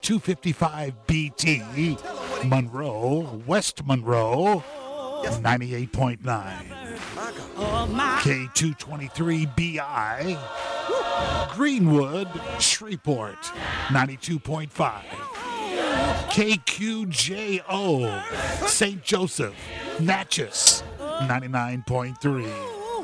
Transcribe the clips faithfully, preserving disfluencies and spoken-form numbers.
two fifty-five B T, Monroe, West Monroe, ninety-eight point nine. K two twenty-three B I, Greenwood, Shreveport, ninety-two point five. K Q J O, Saint Joseph, Natchez, ninety-nine point three.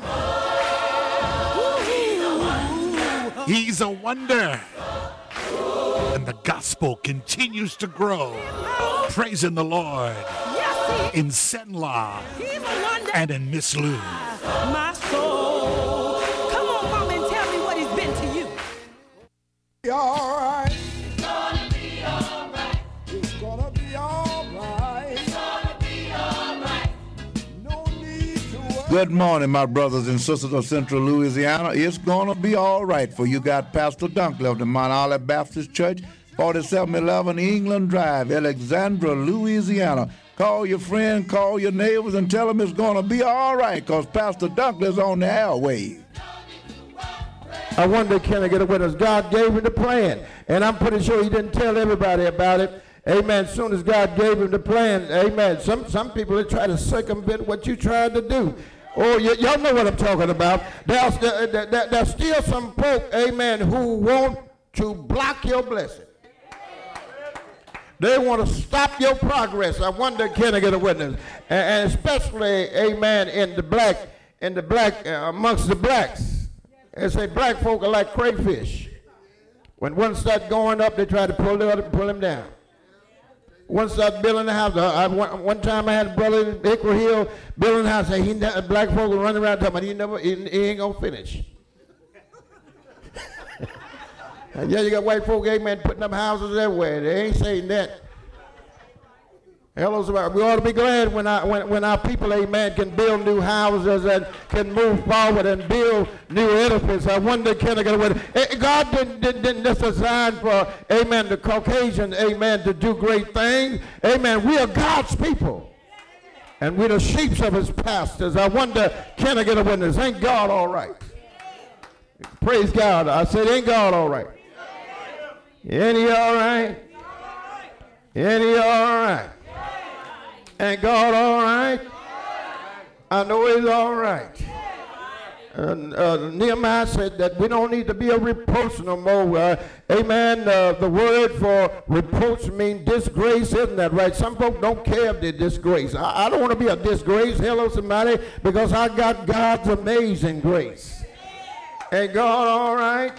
He's a wonder. And the gospel continues to grow. Praising the Lord in Senla and in Miss Lou. My soul. Come on, mom, and tell me what he's been to you. Be all right. It's gonna be all right. It's gonna be all right. It's gonna be all right. No need to worry. Good morning, my brothers and sisters of Central Louisiana. It's going to be all right for you. Got Pastor Dunkley of the Mount Olive Baptist Church, forty-seven eleven England Drive, Alexandria, Louisiana. Call your friend, call your neighbors, and tell them it's going to be all right because Pastor Dunkley's on the airwaves. I wonder, can I get a witness? God gave him the plan, and I'm pretty sure he didn't tell everybody about it. Amen. As soon as God gave him the plan, amen. Some some people they try to circumvent what you tried to do. Oh, y- y'all know what I'm talking about. There's, there, there, there's still some folk, amen, who want to block your blessing. They want to stop your progress. I wonder, can I get a witness? And, and especially, amen, in the black, in the black, uh, amongst the blacks. They say black folk are like crayfish. When one start going up, they try to pull the other, pull him down. One start building the house. I, I, one, one time I had a brother in Hickory Hill building the house. Say he, black folk were running around talking about he never, he, he ain't gonna finish. And yeah, you got white folk, amen, putting up houses everywhere. They ain't saying that. Hello, somebody. We ought to be glad when, I, when, when our people, amen, can build new houses and can move forward and build new edifices. I wonder, can I get away? God didn't, didn't, didn't just design for, amen, the Caucasian, amen, to do great things. Amen. We are God's people. And we're the sheep of his pastors. I wonder, can I get a witness? Ain't God all right? Praise God. I said, ain't God all right? Ain't he all right? Ain't he all right? Ain't God all right? I know he's all right. And, uh, Nehemiah said that we don't need to be a reproach no more. Uh, amen. Uh, the word for reproach means disgrace, isn't that right? Some folks don't care if they're disgraced. I, I don't want to be a disgrace. Hello, somebody, because I got God's amazing grace. Ain't God all right?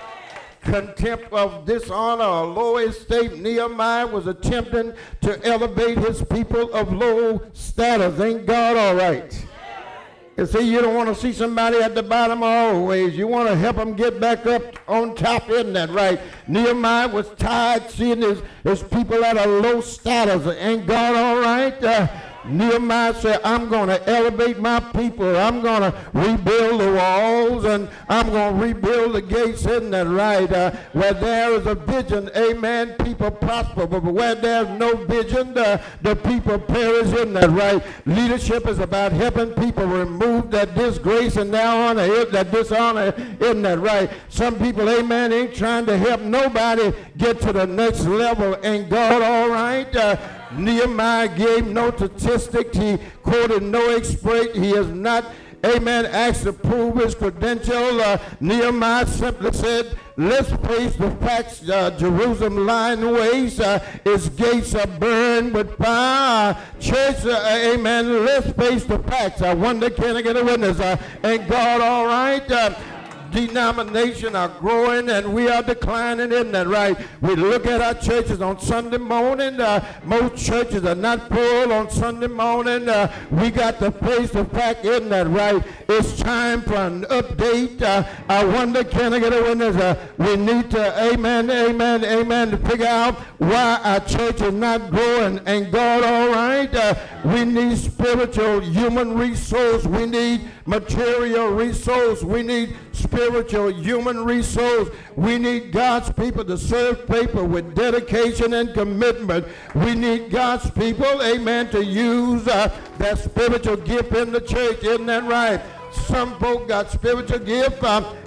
Contempt of dishonor or low estate. Nehemiah was attempting to elevate his people of low status. Ain't God all right? You see, you don't want to see somebody at the bottom always. You want to help them get back up on top, isn't that right? Nehemiah was tired seeing his, his people at a low status. Ain't God all right? Uh, Nehemiah said, I'm going to elevate my people. I'm going to rebuild the walls, and I'm going to rebuild the gates. Isn't that right? Uh, where there is a vision, amen, people prosper. But where there's no vision, the, the people perish. Isn't that right? Leadership is about helping people remove that disgrace and their honor, that dishonor. Isn't that right? Some people, amen, ain't trying to help nobody get to the next level. Ain't God all right? Uh, Nehemiah gave no statistics. He quoted no expert. He is not, amen, asked to prove his credential. Uh, Nehemiah simply said, let's face the facts. Uh, Jerusalem lying waste. Uh, its gates are burned with fire. Church, uh, amen, let's face the facts. I wonder, can I get a witness? Uh, ain't God all right? Uh, denomination are growing and we are declining, isn't that right? We look at our churches on Sunday morning. Uh, most churches are not full on Sunday morning. Uh, we got to face the fact, isn't that right? It's time for an update. Uh, I wonder, can I get a witness? Uh, we need to, amen, amen, amen, to figure out why our church is not growing. Ain't God all right? Uh, we need spiritual human resource. We need material resource. We need spiritual human resource. We need God's people to serve people with dedication and commitment. We need God's people, amen, to use uh, that spiritual gift in the church. Isn't that right? Some folk got spiritual gift, uh,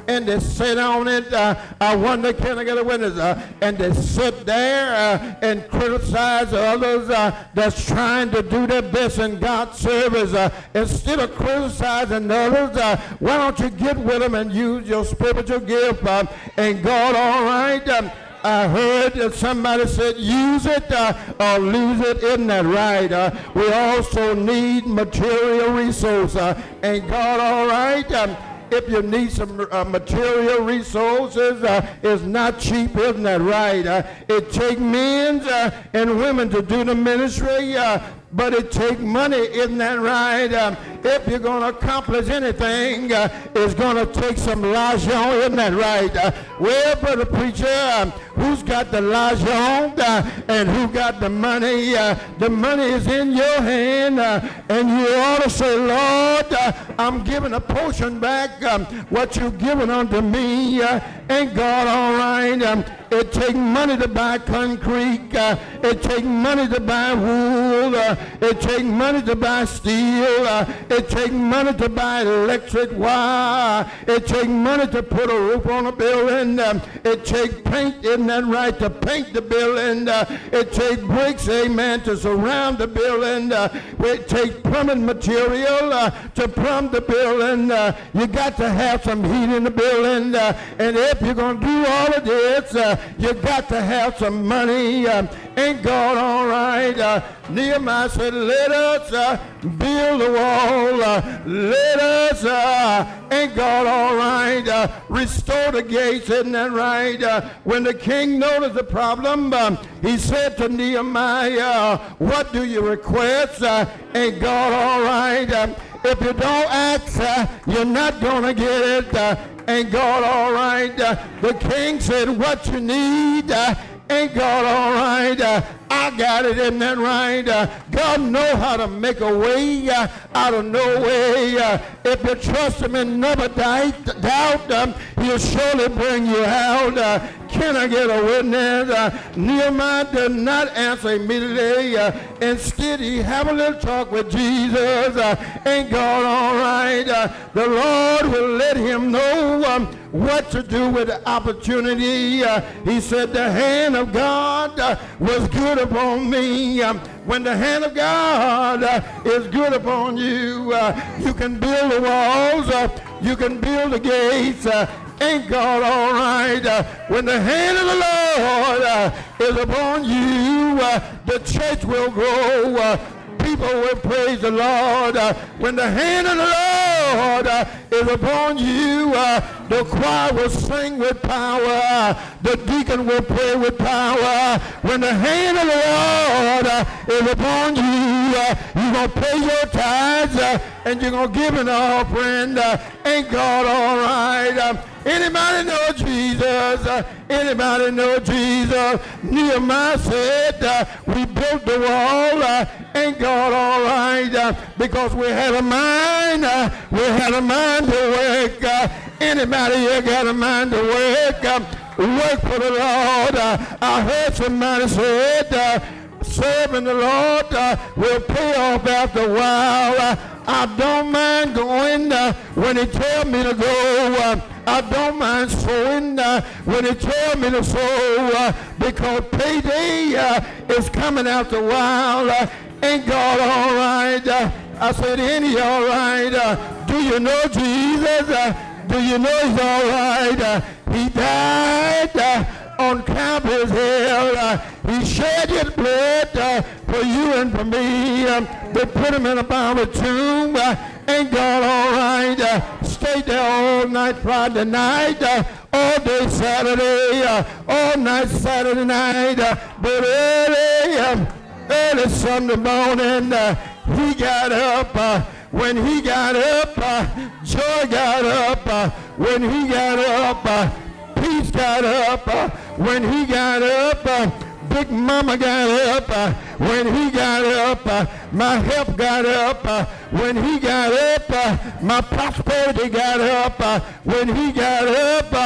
and they sit on it. Uh, I wonder, can I get a witness? Uh, and they sit there uh, and criticize others uh, that's trying to do their best in God's service. Uh, instead of criticizing others, uh, why don't you get with them and use your spiritual gift? Uh, and God, all right? Um, I heard that somebody said, use it uh, or lose it. Isn't that right? Uh, we also need material resources. Uh, and God, all right? Um, if you need some uh, material resources, uh, it's not cheap. Isn't that right? Uh, it takes men uh, and women to do the ministry. Uh, But it takes money, isn't that right? Um, if you're going to accomplish anything, uh, it's going to take some l'argent, isn't that right? Uh, well, brother preacher, um, who's got the l'argent uh, and who got the money? Uh, the money is in your hand, uh, and you ought to say, Lord, uh, I'm giving a portion back, um, what you've given unto me. Uh, ain't God all right? Um, it takes money to buy concrete. Uh, it takes money to buy wool. Uh, It takes money to buy steel. Uh, it takes money to buy electric wire. It takes money to put a roof on a building. Um, it takes paint, isn't that right, to paint the building. Uh, it takes bricks, amen, to surround the building. Uh, it takes plumbing material uh, to plumb the building. Uh, you got to have some heat in the building. Uh, and if you're going to do all of this, uh, you got to have some money. Um, ain't God all right? Uh, Nehemiah said, let us uh, build a wall. Uh, let us, uh, ain't God all right? Uh, restore the gates, isn't that right? Uh, when the king noticed the problem, um, he said to Nehemiah, what do you request? Uh, ain't God all right? Um, if you don't ask, uh, you're not going to get it. Uh, ain't God all right? Uh, the king said, what you need? Uh, Ain't God all right? Uh, I got it, isn't that right? Uh, God know how to make a way uh, out of no way. Uh, if you trust him and never doubt, doubt um, he'll surely bring you out. Uh, can I get a witness? Uh, Nehemiah did not answer immediately. Uh, instead, he had a little talk with Jesus. Uh, ain't God all right? Uh, the Lord will let him know um, what to do with the opportunity. Uh, he said, the hand of God uh, was good upon me. Um, when the hand of God uh, is good upon you, uh, you can build the walls, uh, you can build the gates. Uh, ain't God all right? Uh, when the hand of the Lord uh, is upon you, uh, the church will grow. Uh, people will praise the Lord. Uh, when the hand of the Lord uh, is upon you, uh, the choir will sing with power. The deacon will pray with power. When the hand of the Lord uh, is upon you, uh, you're going to pay your tithes uh, and you're going to give an offering. Uh, ain't God all right? Uh, Anybody know Jesus? Uh, anybody know Jesus? Nehemiah said, uh, we built the wall. Uh, ain't God all right? Uh, because we had a mind. Uh, we had a mind to work. Uh, anybody here got a mind to work? Uh, work for the Lord. Uh, I heard somebody said, uh, serving the Lord uh, will pay off after a while. Uh, I don't mind going uh, when he tells me to go. Uh, I don't mind sowing uh, when he tells me to sow uh, because payday uh, is coming after a while. Uh, ain't God all right? Uh, I said, ain't he all right? Uh, do you know Jesus? Uh, do you know he's all right? Uh, he died uh, on Calvary's hill. Uh, he shed his blood uh, for you and for me. Um, they put him in a borrowed tomb. Uh, ain't God all right? Uh, stayed there all night Friday night, uh, all day Saturday, uh, all night Saturday night. Uh, but early, um, early Sunday morning, uh, he got up. Uh, when he got up, uh, joy got up. Uh, when he got up, uh, peace got up. Uh, when he got up, uh, Big Mama got up. Uh, when he got up, uh, my help got up. Uh, when he got up, uh, my prosperity got up. Uh, when he got up, uh,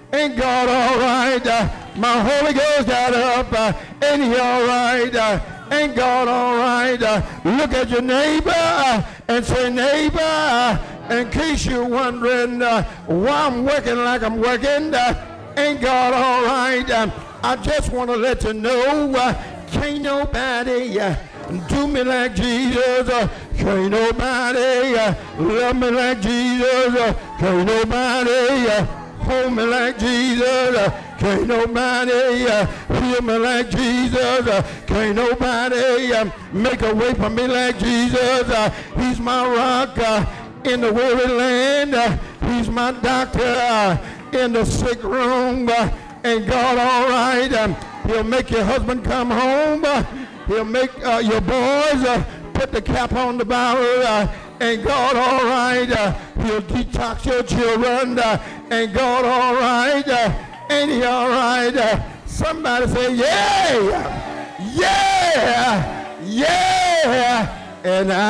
Ain't God all right? Uh, my Holy Ghost got up. Uh, ain't he all right? Uh, ain't God all right? Uh, look at your neighbor uh, and say, neighbor, uh, in case you're wondering uh, why I'm working like I'm working, uh, ain't God all right? Um, I just want to let you know, uh, can't nobody uh, do me like Jesus. Uh, can't nobody uh, love me like Jesus. Uh, can't nobody uh, hold me like Jesus. Uh, can't nobody uh, heal me like Jesus. Uh, can't nobody uh, make a way for me like Jesus. Uh, he's my rock uh, in the weary land. Uh, he's my doctor uh, in the sick room. Uh, ain't God all right? Um, he'll make your husband come home. Uh, he'll make uh, your boys uh, put the cap on the barrel. Uh, ain't God all right? Uh, he'll detox your children. Uh, ain't God all right? Uh, ain't he all right? Uh, somebody say, yeah, yeah, yeah. And I,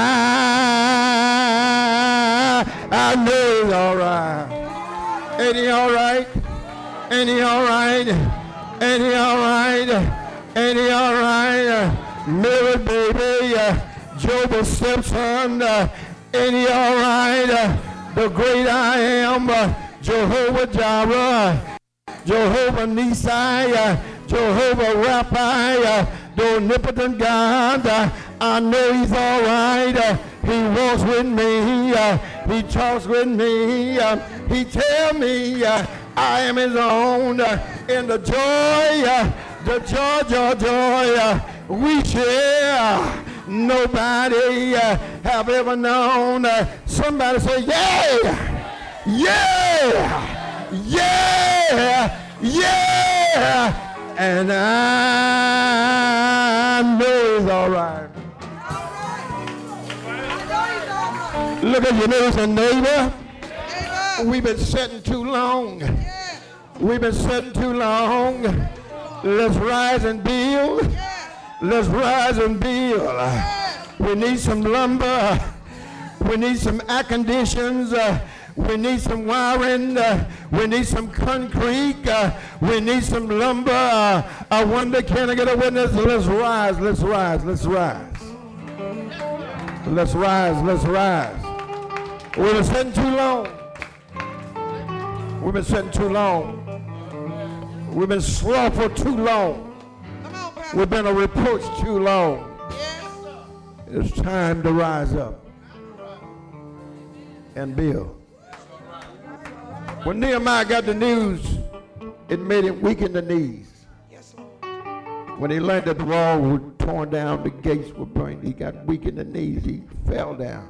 I know he's all right. Ain't he all right? Ain't he all right? Ain't he all right? Ain't he all right? Mary, baby, uh, Job's stepson, uh, ain't he all right? Uh, the great I am, uh, Jehovah Jireh, Jehovah Nissi, uh, Jehovah Rapha, uh, the omnipotent God. Uh, I know he's all right. Uh, he walks with me. Uh, he talks with me. Uh, he tell me uh, I am his own. Uh, in the joy, uh, the joy, joy, joy uh, we share. Nobody uh, have ever known. Uh, somebody say, yeah, yeah, yeah, yeah. And I know he's all right. Look at your neighbor and neighbor. We've been sitting too long. We've been sitting too long. Let's rise and build. Let's rise and build. We need some lumber. We need some air conditions. Uh, we need some wiring. Uh, we need some concrete. Uh, we need some lumber. Uh, I wonder, can I get a witness? Let's rise. Let's rise. Let's rise. Let's rise. Let's rise. We've been sitting too long. We've been sitting too long. We've been slow for too long. We've been a reproach too long. It's time to rise up and build. When Nehemiah got the news, it made him weak in the knees. When he learned that the wall was torn down, the gates were burned, he got weak in the knees. He fell down,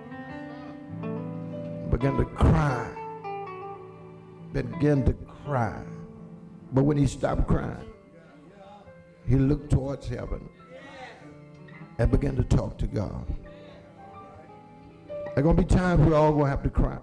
began to cry, began to cry. But when he stopped crying, he looked towards heaven and began to talk to God. There are going to be times we're all going to have to cry.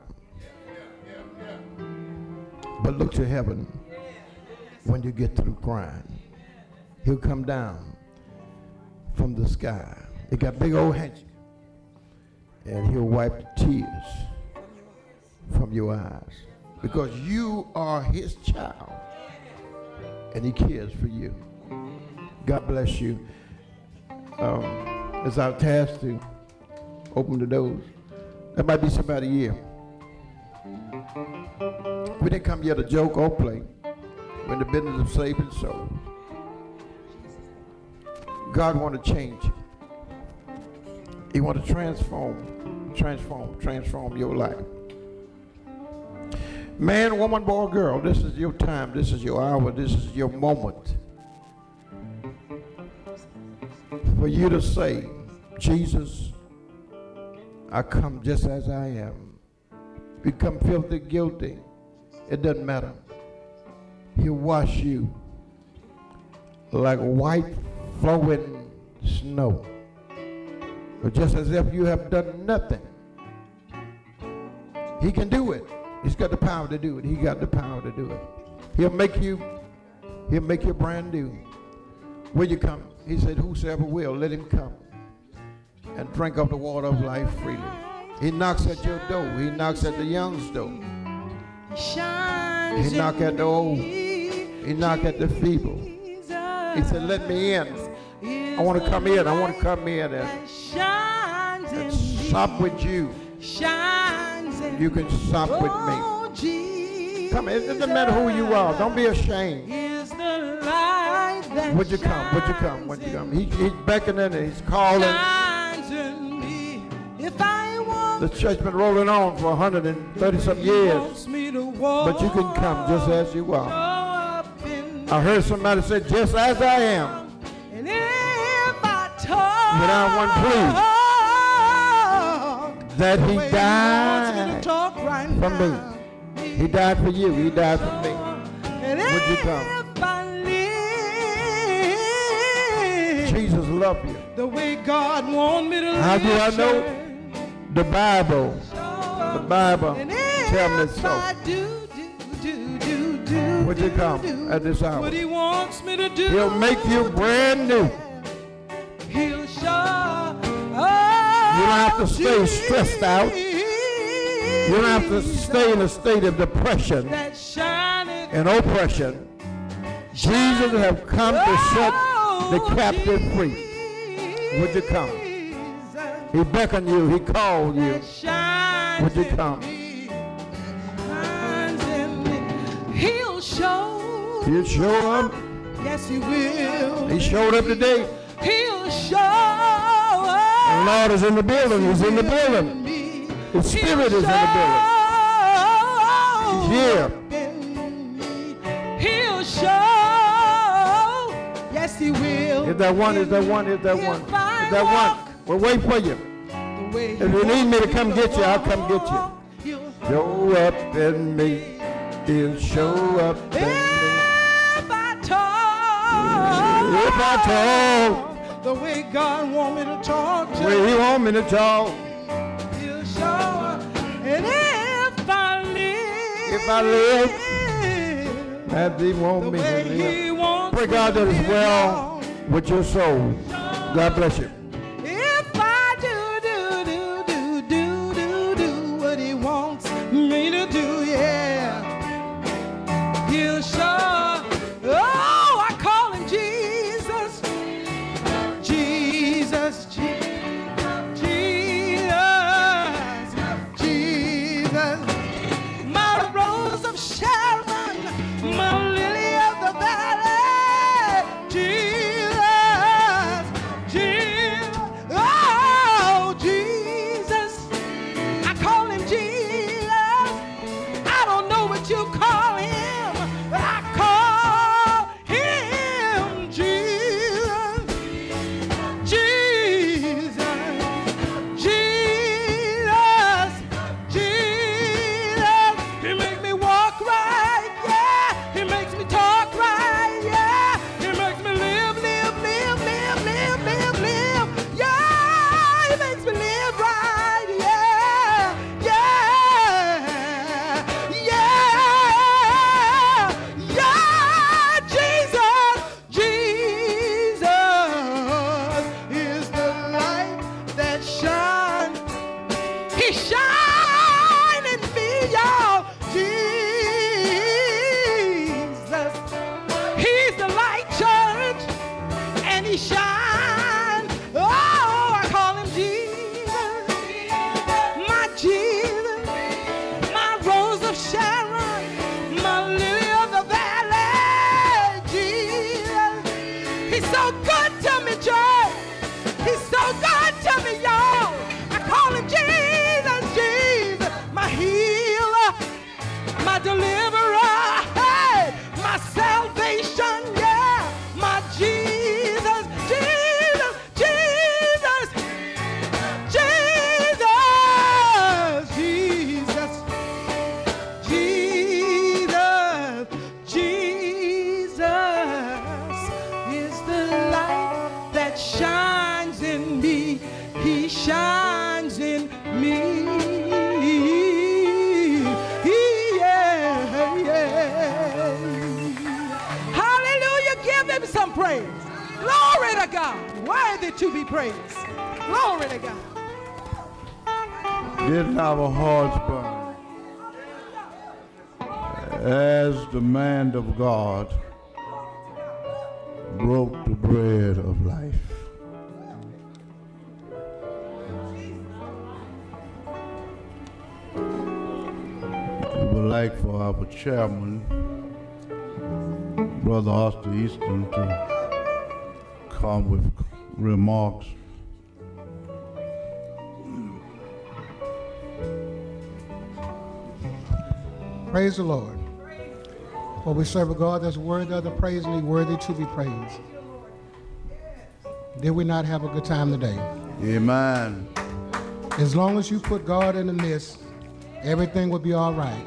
But look to heaven when you get through crying. He'll come down from the sky. He got big old hands. And he'll wipe the tears from your eyes. Because you are his child. And he cares for you. God bless you. Um, it's our task to open the doors. There might be somebody here. We didn't come here to joke or play. We're in the business of saving souls. God wants to change you. He wants to transform, transform, transform your life. Man, woman, boy, girl, this is your time. This is your hour. This is your moment. For you to say, Jesus, I come just as I am. Become filthy, guilty. It doesn't matter. He'll wash you like white flowing snow. But just as if you have done nothing. He can do it. He's got the power to do it. He got the power to do it. He'll make you, he'll make you brand new. Will you come? He said, whosoever will, let him come and drink of the water of life freely. He knocks at your door. He knocks at the young's door. Shine. He knocked at the old. He knocked at the feeble. He said, let me in. I want to come in. I want to come in and, and sup with you. You can sup with me. Come in. It doesn't matter who you are. Don't be ashamed. Would you come? Would you come? Would you come? He, he's beckoning and he's calling. The church been rolling on for one hundred thirty some years. But you can come just as you are. I heard somebody say, just as I am. Without one plea. That he died for me. He died for you. He died for me. Would you come? Jesus loved you. The way God want me to live. How do I know? The Bible. The Bible tell me so. Would you come at this hour? What he wants me to do. He'll make you brand new. He'll show. You don't have to stay stressed out. You don't have to stay in a state of depression and oppression. Jesus have come to set the captive free. Would you come? He beckoned you. He called you. Would you come? He'll show. He'll show up. Yes, he will. He showed up today. He'll show. The Lord is in the building. He's in the building. His Spirit is in the building. He's here. He'll show. Yes, he will. Is that one? Is that one? Is that one? Is that one? We'll wait for you. If you need me to come get you, I'll come get you. Show up in me. He'll show up in me. If I talk. If I talk. The way God want me to talk to. The way he want me to talk. He'll show up. And if I live. If I live. As he want me to live. Pray God that is well with your soul. God bless you. If I do, do, do, do, do, do, do what he wants me to do, yeah. He'll show. Oh, I call him Jesus. Jesus, Jesus, Jesus, Jesus. My rose of Sharon, my lily of the valley. Jesus, Jesus, oh, Jesus. I call him Jesus. I don't know what you call him, but I call him Jesus. Jesus, Jesus, Jesus. He makes me walk right, yeah. He makes me talk right, yeah. He makes me live, live, live, live, live, live, live. Yeah, he makes me live right, yeah, yeah, yeah, yeah. Jesus, Jesus is the light that shines. He shine in me, y'all. Jesus, he's the light, church, and he shine. Oh, I call him Jesus, my Jesus, my rose of Sharon, my lily of the valley. Jesus, he's so good to me, church. He's so good to me, y'all. I call him Jesus, Jesus, my healer, my deliverer, hey, my salvation, yeah, my Jesus, Jesus, Jesus, Jesus, Jesus, Jesus, Jesus is the light that shines in me. He shines in me. Yeah, yeah. Hallelujah. Give him some praise. Glory to God. Worthy to be praised. Glory to God. Didn't our hearts burn as the man of God broke the bread of life. We would like for our chairman, Brother Austin Easton, to come with remarks. Praise the Lord. For we serve a God that's worthy of the praise and He's worthy to be praised. Did we not have a good time today? Amen. As long as you put God in the midst, everything will be all right.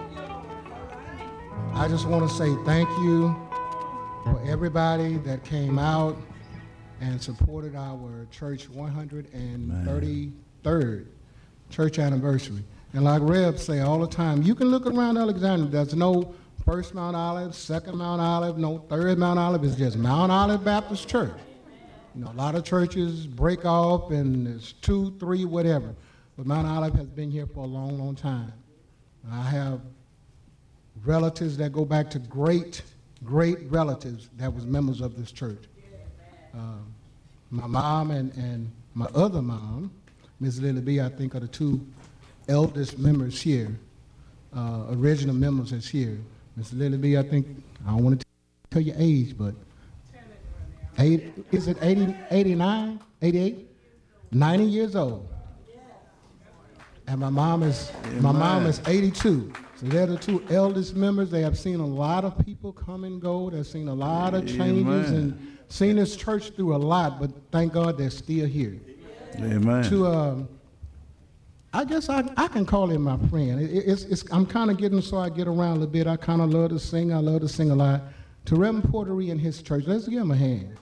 I just want to say thank you for everybody that came out and supported our church one hundred thirty-third church anniversary. And like Reb say all the time, you can look around Alexandria. There's no first Mount Olive, second Mount Olive, no third Mount Olive. It's just Mount Olive Baptist Church. You know, a lot of churches break off and it's two, three, whatever. But Mount Olive has been here for a long, long time. I have relatives that go back to great, great relatives that was members of this church. Uh, my mom and, and my other mom, Miss Lily B, I think are the two eldest members here, uh, original members that's here. Miss Lily B, I think, I don't want to tell your age, but eight, is it eighty, eighty-nine, eighty-eight? ninety years old. And my mom is, Amen. my mom is eighty-two. So they're the two eldest members. They have seen a lot of people come and go. They've seen a lot of changes Amen. and seen this church through a lot, but thank God they're still here. Amen. To, um, I guess I, I can call him my friend. It, it's, it's, I'm kind of getting so I get around a little bit. I kind of love to sing. I love to sing a lot. To Reverend Portery and his church, let's give him a hand.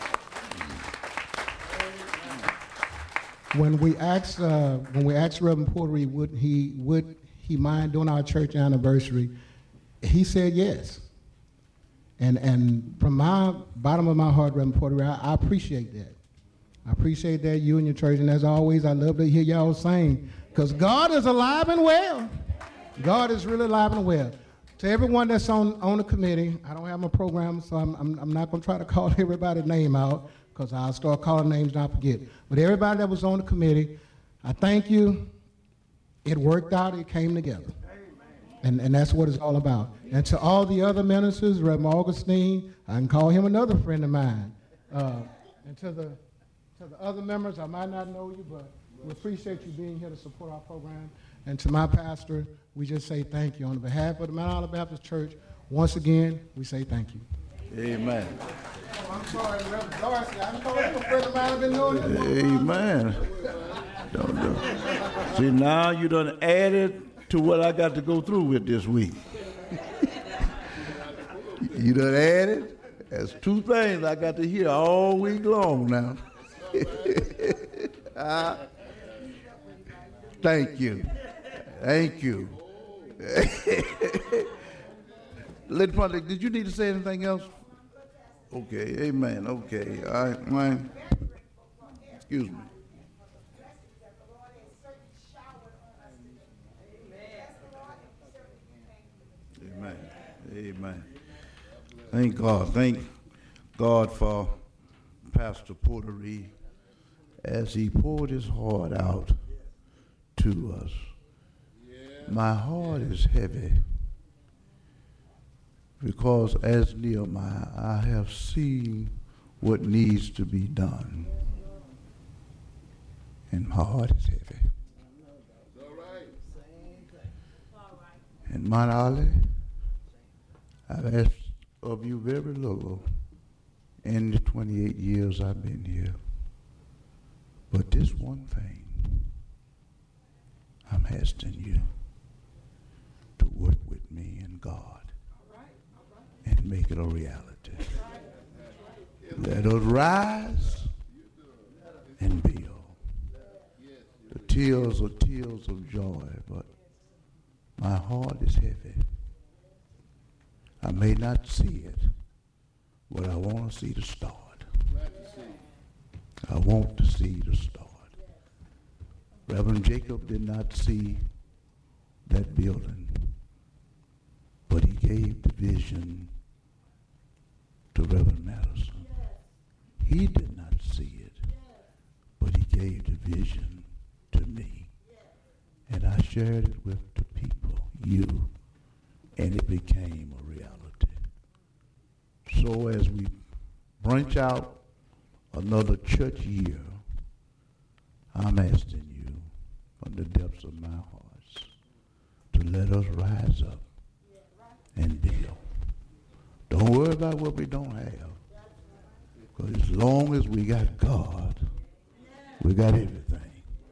When we asked, uh, when we asked Reverend Portery would he would he mind doing our church anniversary, he said yes. And and from my bottom of my heart, Reverend Portery, I, I appreciate that. I appreciate that, you and your church, and as always, I love to hear y'all sing, because God is alive and well. God is really alive and well. To everyone that's on, on the committee, I don't have my program, so I'm, I'm, I'm not going to try to call everybody's name out, because I'll start calling names and I'll forget. But everybody that was on the committee, I thank you. It worked out. It came together. And, and that's what it's all about. And to all the other ministers, Reverend Augustine, I can call him another friend of mine. Uh, and to the To the other members, I might not know you, but we appreciate you being here to support our program. And to my pastor, we just say thank you. On behalf of the Mount Olive Baptist Church, once again, we say thank you. Amen. Oh, I'm sorry, Reverend Darcy. I know you a friend of mine. I've been knowing you. Amen. Don't do. See, now you done added to what I got to go through with this week. You done added. There's two things I got to hear all week long now. uh, thank you. Thank you. Lady Pontiac, did you need to say anything else? Okay, amen. Okay. All right, man. Excuse me. Amen. Amen. Thank God. Thank God for Pastor Portery as he poured his heart out to us. My heart is heavy because as Nehemiah, I have seen what needs to be done. And my heart is heavy. And Mount Olive, I've asked of you very little in the twenty-eight years I've been here. But this one thing, I'm asking you to work with me and God and make it a reality. Let us rise and build. The tears are tears of joy, but my heart is heavy. I may not see it, but I want to see the start. I want to see the start. Reverend Jacob did not see that building, but he gave the vision to Reverend Madison. He did not see it, but he gave the vision to me. And I shared it with the people, you, and it became a reality. So as we branch out another church year, I'm asking you from the depths of my hearts to let us rise up and build. Don't worry about what we don't have. Because as long as we got God, we got everything.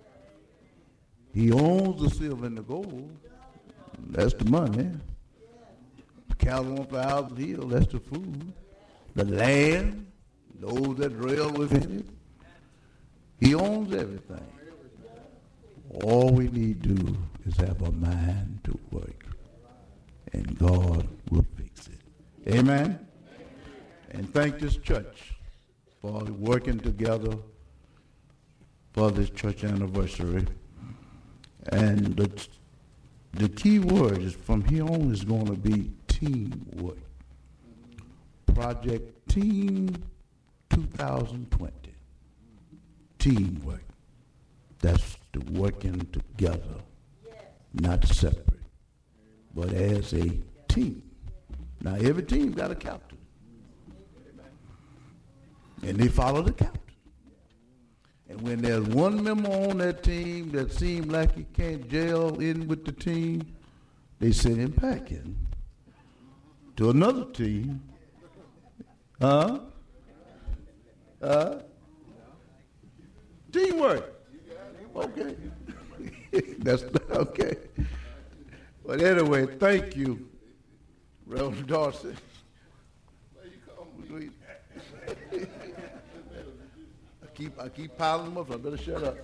He owns the silver and the gold. That's the money. Cattle on thousand hills, that's the food. The land, those that dwell within it. He owns everything. All we need to do is have a mind to work, and God will fix it. Amen? And thank this church for working together for this church anniversary. And the, the key word is from here on is going to be teamwork. Project Team twenty twenty. Teamwork. That's the working together, not separate, but as a team. Now, every team got a captain, and they follow the captain. And when there's one member on that team that seems like he can't gel in with the team, they send him packing to another team. Huh? Huh? Teamwork. Okay. That's okay. But anyway, thank you, Reverend Darcy. I keep I keep piling them up, so I better shut up.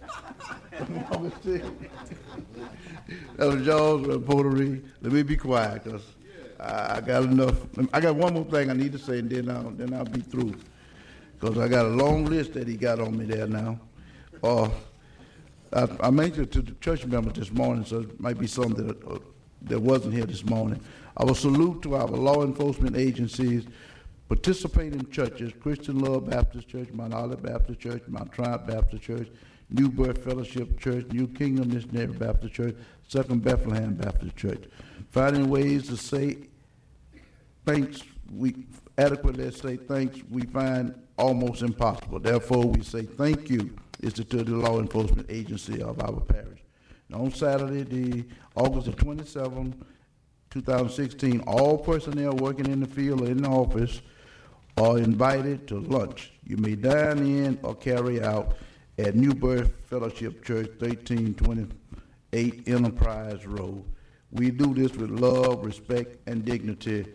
That was Jones, Reverend Pottery. Let me be quiet, because I, I got enough. I got one more thing I need to say, and then I'll, then I'll be through. Because I got a long list that he got on me there now. Uh, I, I mentioned to the church members this morning, so it might be something that, uh, that wasn't here this morning. I will salute to our law enforcement agencies, participating churches, Christian Love Baptist Church, Mount Olive Baptist Church, Mount Triumph Baptist Church, New Birth Fellowship Church, New Kingdom Missionary Baptist Church, Second Bethlehem Baptist Church. Finding ways to say thanks, we adequately say thanks, we find almost impossible. Therefore, we say thank you is to the law enforcement agency of our parish. And on Saturday, the August the twenty-seventh, two thousand sixteen, all personnel working in the field or in the office are invited to lunch. You may dine in or carry out at New Birth Fellowship Church, thirteen twenty-eight Enterprise Road. We do this with love, respect, and dignity,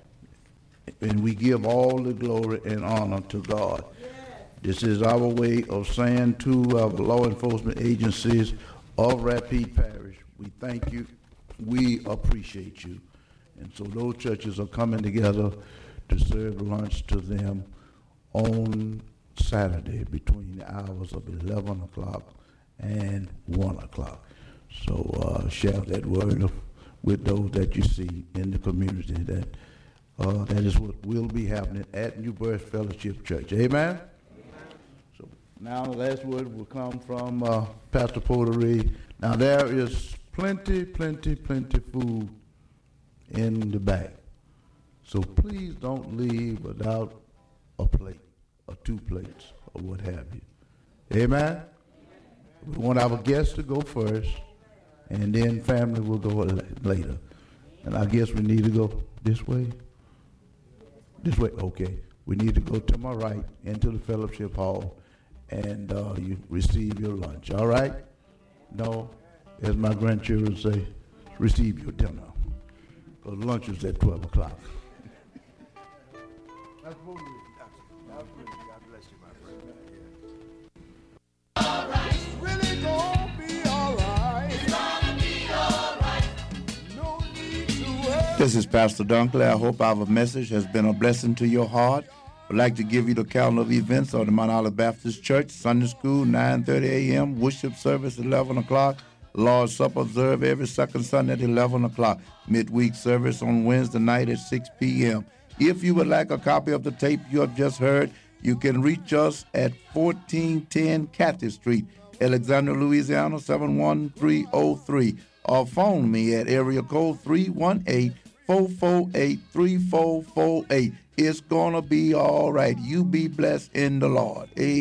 and we give all the glory and honor to God. This is our way of saying to our law enforcement agencies of Rapid Parish, we thank you, we appreciate you. And so those churches are coming together to serve lunch to them on Saturday between the hours of eleven o'clock and one o'clock. So uh, share that word of, with those that you see in the community. That uh, that is what will be happening at New Birth Fellowship Church. Amen? Amen. So now the last word will come from uh, Pastor Pottery. Now there is plenty, plenty, plenty food in the bag. So please don't leave without a plate or two plates or what have you. Amen? We want our guests to go first, and then family will go later. And I guess we need to go this way. This way, okay. We need to go to my right into the fellowship hall, and uh, you receive your lunch. All right? No, as my grandchildren say, receive your dinner, because lunch is at twelve o'clock. God bless you, my friend. All right. It's really gonna be all right. It's gonna be all right. No need to worry. This is Pastor Dunkley. I hope our message has been a blessing to your heart. I'd like to give you the calendar of events of the Mount Olive Baptist Church, Sunday School, nine thirty a.m., worship service, eleven o'clock, Lord's Supper observed every second Sunday at eleven o'clock. Midweek service on Wednesday night at six p.m. If you would like a copy of the tape you have just heard, you can reach us at fourteen ten Cathy Street, Alexandria, Louisiana, seven one three oh three, or phone me at area code three one eight, four four eight, three four four eight. It's going to be all right. You be blessed in the Lord. Amen.